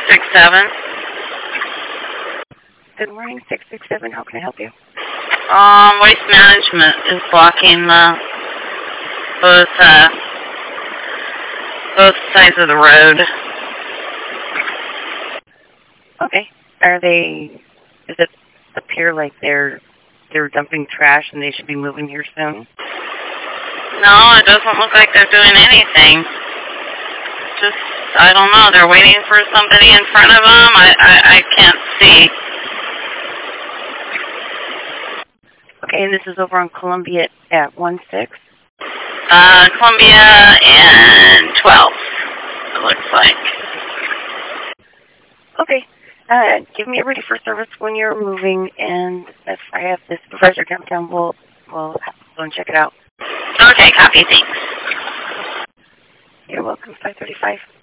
667. Good morning, 667. How can I help you? Waste management is blocking both sides of the road. Okay. Does it appear like they're dumping trash and they should be moving here soon? No, it doesn't look like they're doing anything. Just, I don't know, they're waiting for somebody in front of them. I can't see. Okay, and this is over on Columbia at 1-6? Columbia and 12, it looks like. Okay. Give me a ready for service when you're moving, and if I have this supervisor downtown, we'll go and check it out. Okay, copy, thanks. You're welcome, 535.